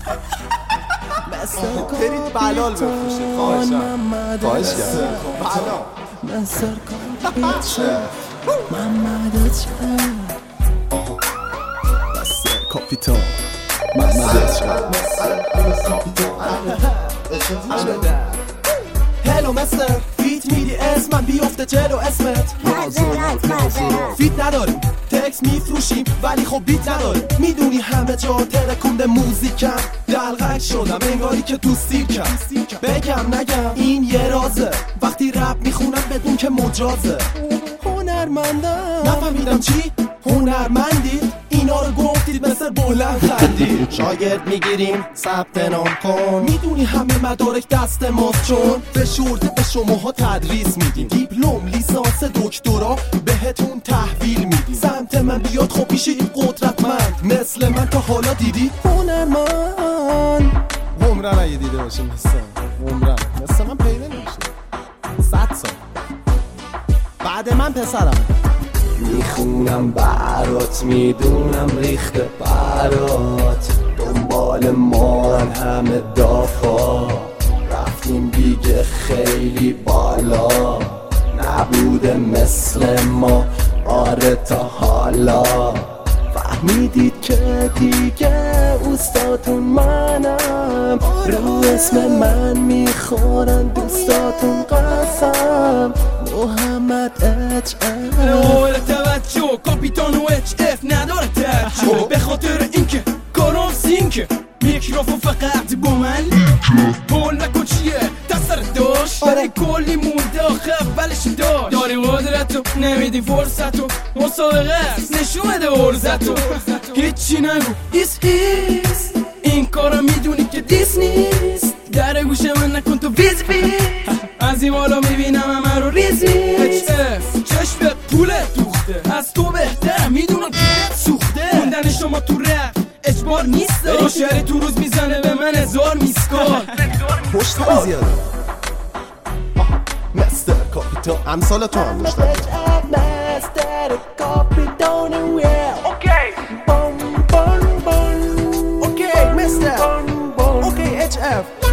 برید بلال بفروشید. خواهش کردم کاپیتان هلو مستر فیت میدی اسمم بیفته جلو اسمت فیت نداریم تکس میفروشیم ولی خب بیت نداریم میدونی همه جا ترکونده موزیکم دلغک شدم انگاری که تو سیرکم بگم نگم این یه رازه وقتی رپ میخونم بدون که مجازه هنرمندم نفهمیدم چی؟ هنرمندید اینا رو گفتید مثل بلند خندید شاگرد میگیریم ثبت نام کن میدونی همه مدارک دست ماست چون فشرده به شماها تدریس میدیم دیپلم لیسانس دکترا بهتون تحویل میدیم سمت من بیاد خب میشید قدرتمند مثل من تا حالا دیدی هنرمند عمرن اگه دیده باشیم عمرن مثل من پیدا نمیشه 100 سال بعد من پسرم میخونم برات میدونم ریخته برات دنبال من همه دافا رفتیم دیگه خیلی بالا نبوده مثل ما آره تا حالا فهمیدید که دیگه اوستاتون منم رو اسم من میخورن دوستاتون قسم محمد اچ اف اول توجه کاپیتان و اچ اف نداره توجه به خاطر اینکه کارم سینکه میکروفون فقط با من پول نکن چیه دستر داشت برای کلی مونده آخه اولش داشت داری قدرتو نمیدی فرصتو مسابقه است نشون بده عرضتو هیچی نگو ایس این کارا میدونی که دیس نیست در گوش من نکن تو ویز از این بالا میبینم همه رو ریزی اچ اف چشم پولت دوخته از تو بهتر میدونم پولت سوخته موندن شما تو رپ اجبار نیست بری شهری تو روز میزنه به من 1000 میسکال پشت هم زیاده مستر کاپیتان امثال تو هم داشتم مستر کاپیتان اوکی مستر اوکی اچ اف